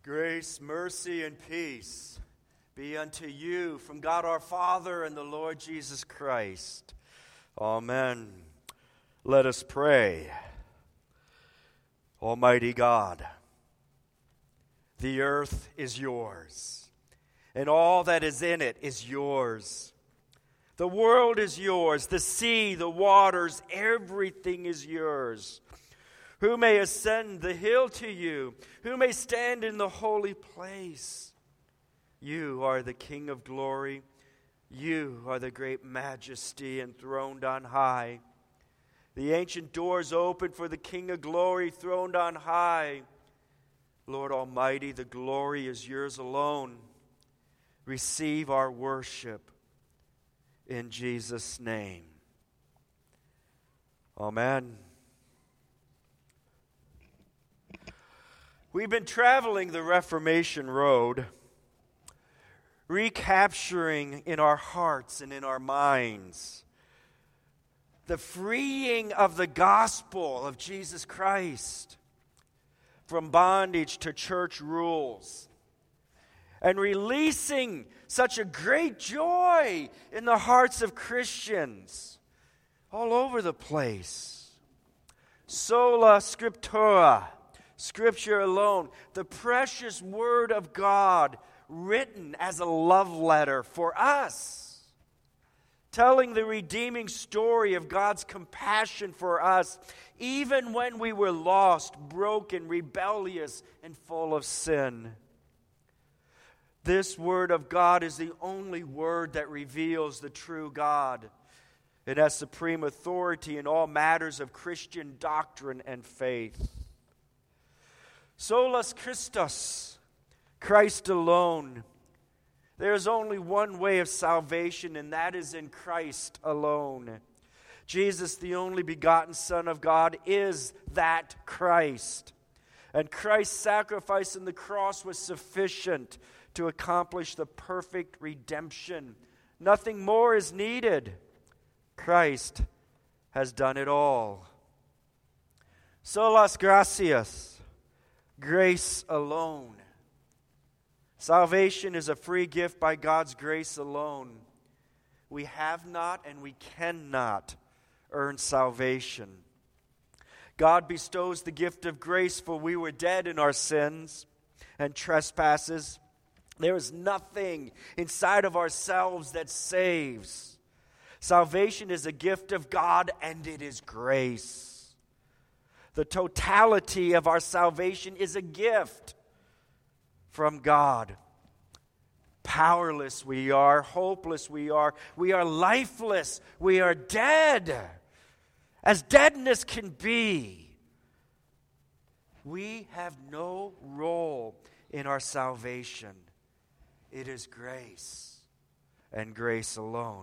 Grace, mercy, and peace be unto you from God our Father and the Lord Jesus Christ. Amen. Let us pray. Almighty God, the earth is yours, and all that is in it is yours. The world is yours, the sea, the waters, everything is yours. Who may ascend the hill to you? Who may stand in the holy place? You are the King of glory. You are the great majesty enthroned on high. The ancient doors open for the King of glory throned on high. Lord Almighty, the glory is yours alone. Receive our worship in Jesus' name. Amen. We've been traveling the Reformation road, recapturing in our hearts and in our minds the freeing of the gospel of Jesus Christ from bondage to church rules, and releasing such a great joy in the hearts of Christians all over the place. Sola Scriptura, Scripture alone, the precious Word of God written as a love letter for us, telling the redeeming story of God's compassion for us, even when we were lost, broken, rebellious, and full of sin. This Word of God is the only Word that reveals the true God. It has supreme authority in all matters of Christian doctrine and faith. Solus Christus, Christ alone. There is only one way of salvation, and that is in Christ alone. Jesus, the only begotten Son of God, is that Christ. And Christ's sacrifice on the cross was sufficient to accomplish the perfect redemption. Nothing more is needed. Christ has done it all. Solas gratias, grace alone. Salvation is a free gift by God's grace alone. We have not and we cannot earn salvation. God bestows the gift of grace, for we were dead in our sins and trespasses. There is nothing inside of ourselves that saves. Salvation is a gift of God, and it is grace. The totality of our salvation is a gift from God. Powerless we are, hopeless we are lifeless, we are dead, as deadness can be. We have no role in our salvation. It is grace, and grace alone.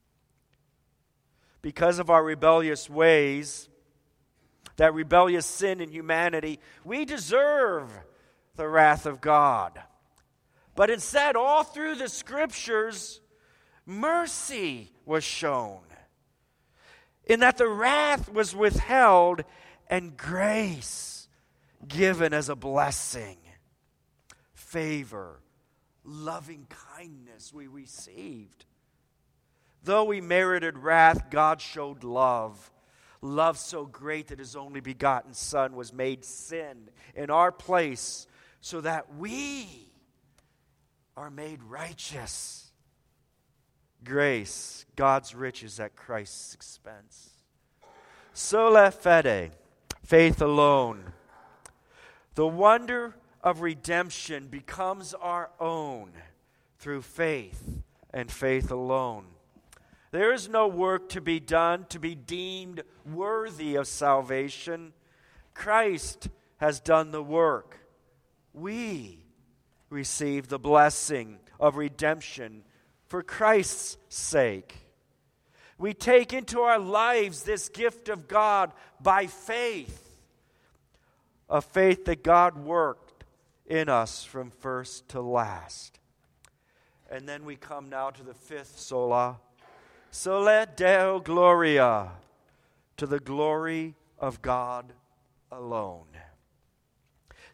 Because of our rebellious ways, that rebellious sin in humanity, we deserve the wrath of God. But instead, all through the Scriptures, mercy was shown, in that the wrath was withheld and grace given as a blessing. Favor, loving kindness we received. Though we merited wrath, God showed love. Love so great that His only begotten Son was made sin in our place, so that we are made righteous. Grace, God's riches at Christ's expense. Sola fide, faith alone. The wonder of redemption becomes our own through faith and faith alone. There is no work to be done to be deemed worthy of salvation. Christ has done the work. We receive the blessing of redemption for Christ's sake. We take into our lives this gift of God by faith, a faith that God worked in us from first to last. And then we come now to the fifth sola. Sole Deo Gloria, to the glory of God alone.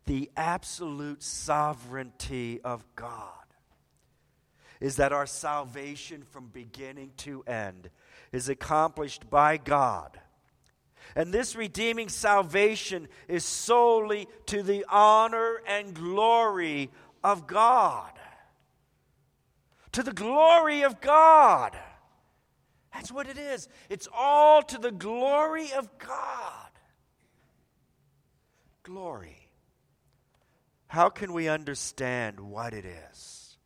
the absolute sovereignty of God is that our salvation from beginning to end is accomplished by God. And this redeeming salvation is solely to the honor and glory of God. To the glory of God. That's what it is. It's all to the glory of God. Glory. How can we understand what it is?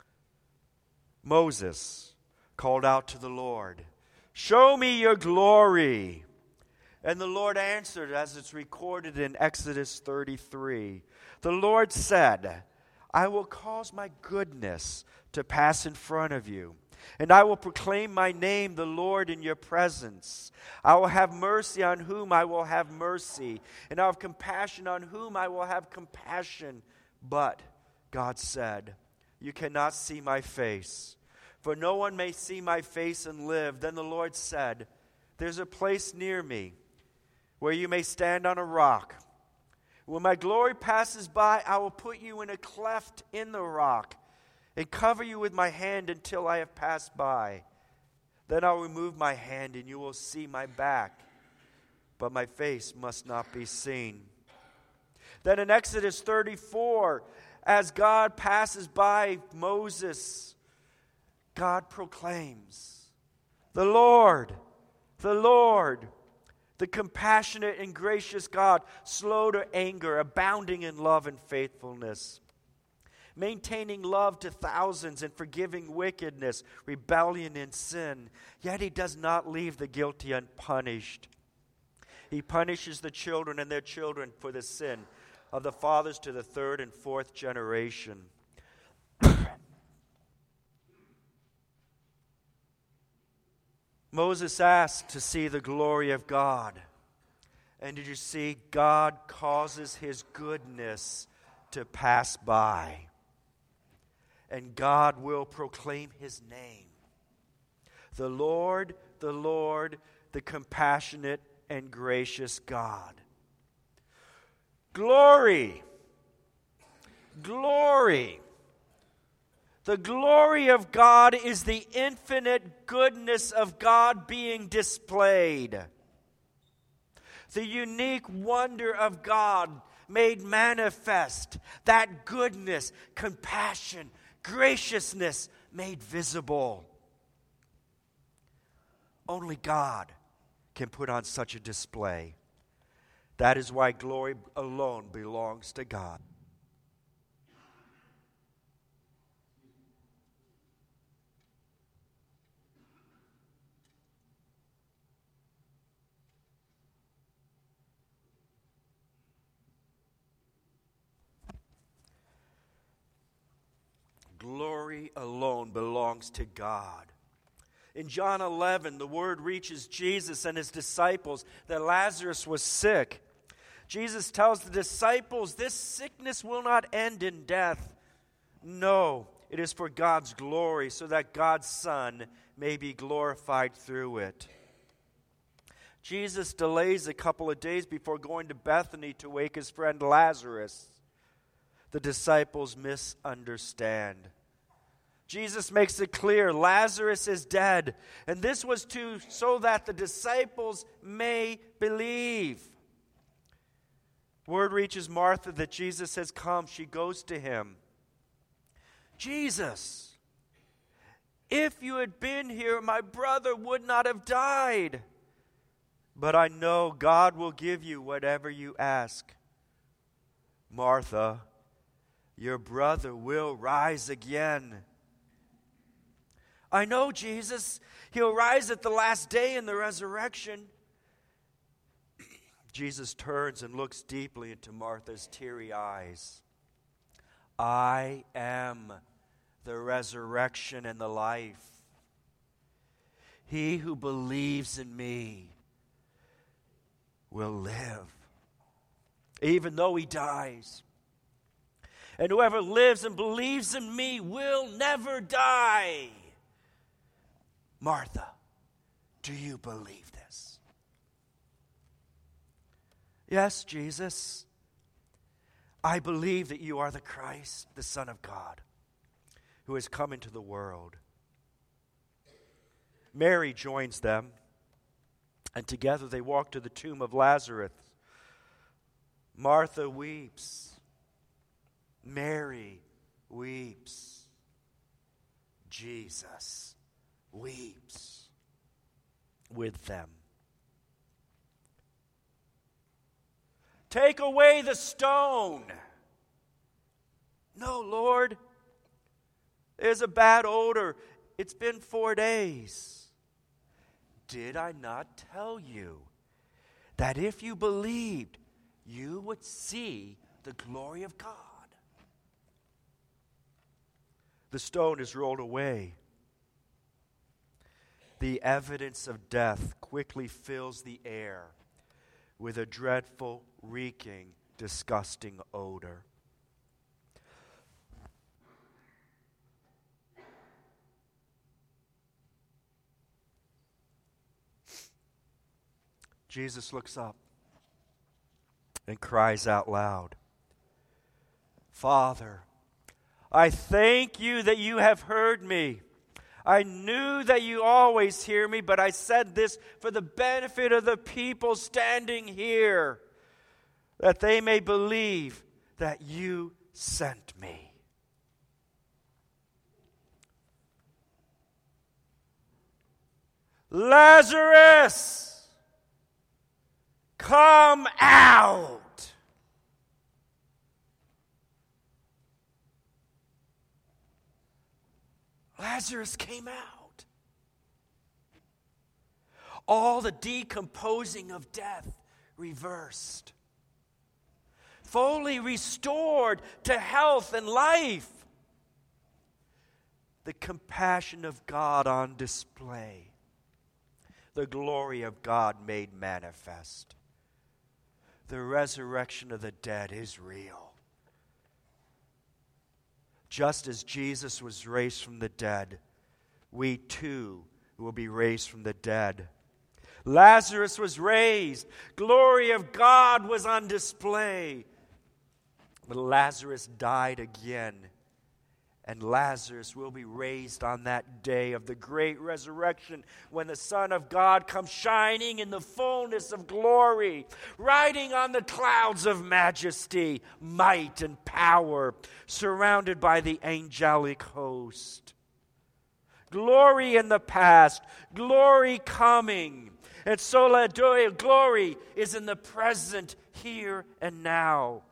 Moses called out to the Lord, "Show me your glory." And the Lord answered, as it's recorded in Exodus 33. The Lord said, "I will cause my goodness to pass in front of you, and I will proclaim my name, the Lord, in your presence. I will have mercy on whom I will have mercy, and I will have compassion on whom I will have compassion." But God said, "You cannot see my face, for no one may see my face and live." Then the Lord said, "There's a place near me where you may stand on a rock. When my glory passes by, I will put you in a cleft in the rock and cover you with my hand until I have passed by. Then I'll remove my hand and you will see my back, but my face must not be seen." Then in Exodus 34, as God passes by Moses, God proclaims, the Lord, the compassionate and gracious God, slow to anger, abounding in love and faithfulness, maintaining love to thousands and forgiving wickedness, rebellion, and sin. Yet he does not leave the guilty unpunished. He punishes the children and their children for the sin of the fathers to the third and fourth generation. Moses asked to see the glory of God. And did you see? God causes his goodness to pass by. And God will proclaim his name. The Lord, the compassionate and gracious God. Glory. Glory. The glory of God is the infinite goodness of God being displayed. The unique wonder of God made manifest. That goodness, compassion, graciousness made visible. Only God can put on such a display. That is why glory alone belongs to God. Glory alone belongs to God. In John 11, the word reaches Jesus and his disciples that Lazarus was sick. Jesus tells the disciples, "This sickness will not end in death. No, it is for God's glory, so that God's Son may be glorified through it." Jesus delays a couple of days before going to Bethany to wake his friend Lazarus. The disciples misunderstand. Jesus makes it clear Lazarus is dead, and this was so that the disciples may believe. Word reaches Martha that Jesus has come. She goes to him. "Jesus, if you had been here, my brother would not have died. But I know God will give you whatever you ask." "Martha, your brother will rise again." "I know, Jesus. He'll rise at the last day in the resurrection." Jesus turns and looks deeply into Martha's teary eyes. "I am the resurrection and the life. He who believes in me will live, even though he dies. And whoever lives and believes in me will never die." Martha, do you believe this? "Yes, Jesus. I believe that you are the Christ, the Son of God, who has come into the world. Mary joins them, and together they walk to the tomb of Lazarus. Martha weeps. Mary weeps. Jesus weeps with them. Take away the stone. No, Lord. There's a bad odor. It's been 4 days. Did I not tell you that if you believed, you would see the glory of God? The stone is rolled away. The evidence of death quickly fills the air with a dreadful, reeking, disgusting odor. Jesus looks up and cries out loud, Father, I thank you that you have heard me. I knew that you always hear me, but I said this for the benefit of the people standing here, that they may believe that you sent me. Lazarus, come out. Lazarus came out. All the decomposing of death reversed. Fully restored to health and life. The compassion of God on display. The glory of God made manifest. The resurrection of the dead is real. Just as Jesus was raised from the dead, we too will be raised from the dead. Lazarus was raised. Glory of God was on display. But Lazarus died again. And Lazarus will be raised on that day of the great resurrection when the Son of God comes shining in the fullness of glory, riding on the clouds of majesty, might, and power, surrounded by the angelic host. Glory in the past, glory coming. And sola deo, glory is in the present, here and now.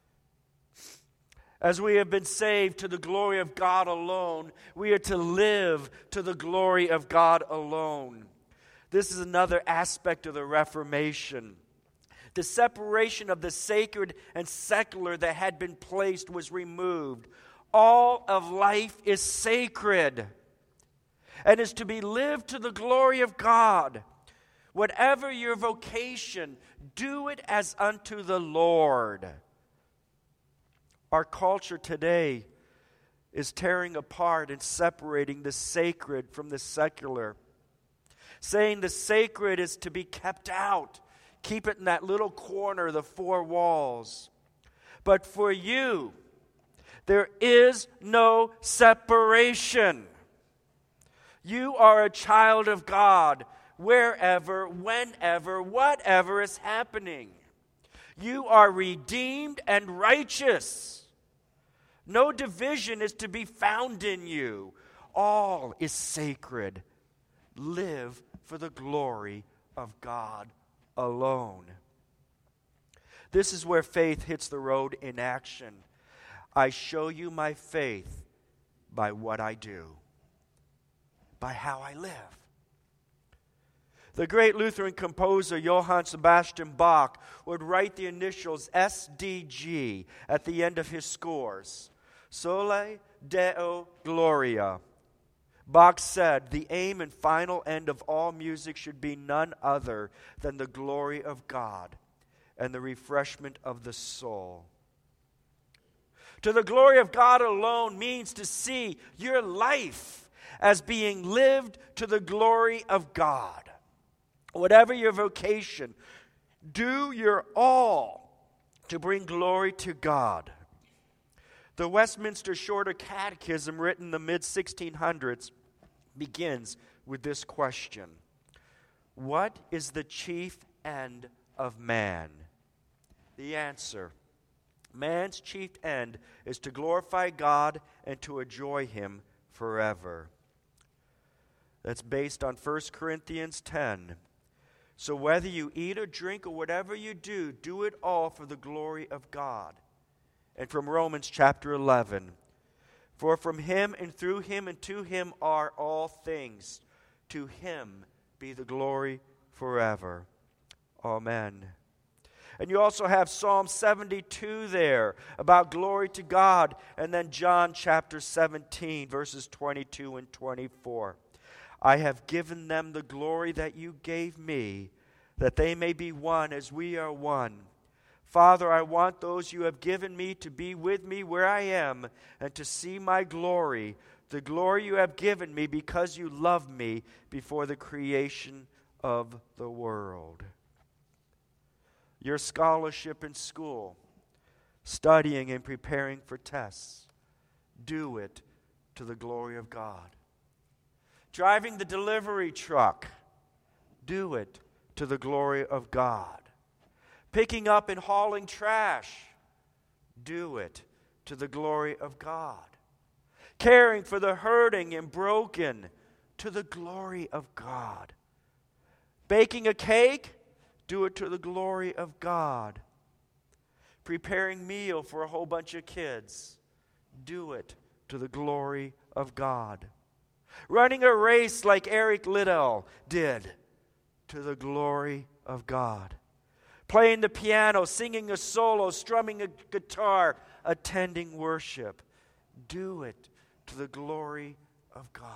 As we have been saved to the glory of God alone, we are to live to the glory of God alone. This is another aspect of the Reformation. The separation of the sacred and secular that had been placed was removed. All of life is sacred and is to be lived to the glory of God. Whatever your vocation, do it as unto the Lord. Our culture today is tearing apart and separating the sacred from the secular, saying the sacred is to be kept out. Keep it in that little corner, the four walls. But for you, there is no separation. You are a child of God wherever, whenever, whatever is happening. You are redeemed and righteous. No division is to be found in you. All is sacred. Live for the glory of God alone. This is where faith hits the road in action. I show you my faith by what I do, by how I live. The great Lutheran composer Johann Sebastian Bach would write the initials SDG at the end of his scores. Soli Deo Gloria. Bach said, the aim and final end of all music should be none other than the glory of God and the refreshment of the soul. To the glory of God alone means to see your life as being lived to the glory of God. Whatever your vocation, do your all to bring glory to God. The Westminster Shorter Catechism, written in the mid-1600s, begins with this question: what is the chief end of man? The answer: man's chief end is to glorify God and to enjoy Him forever. That's based on 1 Corinthians 10. So whether you eat or drink or whatever you do, do it all for the glory of God. And from Romans chapter 11. For from Him and through Him and to Him are all things. To Him be the glory forever. Amen. And you also have Psalm 72 there about glory to God. And then John chapter 17, verses 22 and 24. I have given them the glory that you gave me, that they may be one as we are one. Father, I want those you have given me to be with me where I am and to see my glory, the glory you have given me because you loved me before the creation of the world. Your scholarship in school, studying and preparing for tests, do it to the glory of God. Driving the delivery truck, do it to the glory of God. Picking up and hauling trash, do it to the glory of God. Caring for the hurting and broken, to the glory of God. Baking a cake, do it to the glory of God. Preparing meal for a whole bunch of kids, do it to the glory of God. Running a race like Eric Liddell did, to the glory of God. Playing the piano, singing a solo, strumming a guitar, attending worship, do it to the glory of God.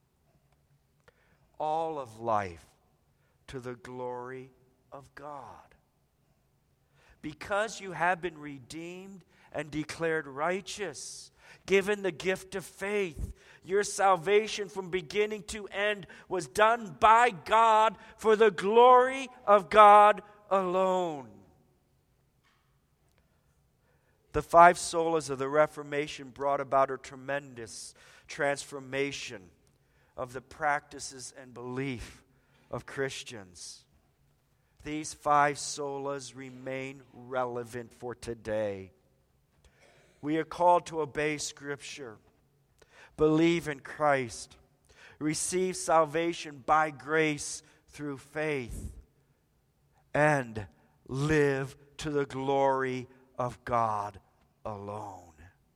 All of life to the glory of God. Because you have been redeemed and declared righteous, given the gift of faith, your salvation from beginning to end was done by God for the glory of God alone. The 5 solas of the Reformation brought about a tremendous transformation of the practices and belief of Christians. These 5 solas remain relevant for today. We are called to obey Scripture, believe in Christ, receive salvation by grace through faith, and live to the glory of God alone.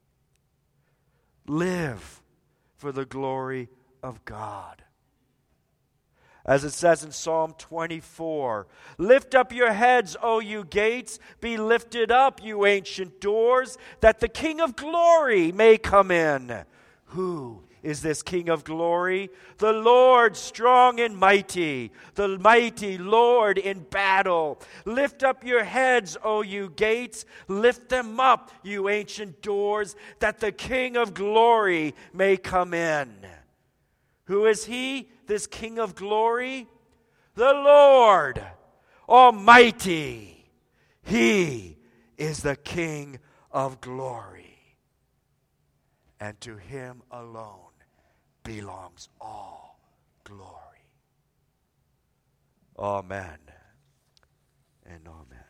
Live for the glory of God. As it says in Psalm 24, lift up your heads, O you gates, be lifted up, you ancient doors, that the King of glory may come in. Who is this King of glory? The Lord strong and mighty, the mighty Lord in battle. Lift up your heads, O you gates, lift them up, you ancient doors, that the King of glory may come in. Who is He, this King of glory? The Lord Almighty. He is the King of glory. And to Him alone belongs all glory. Amen and amen.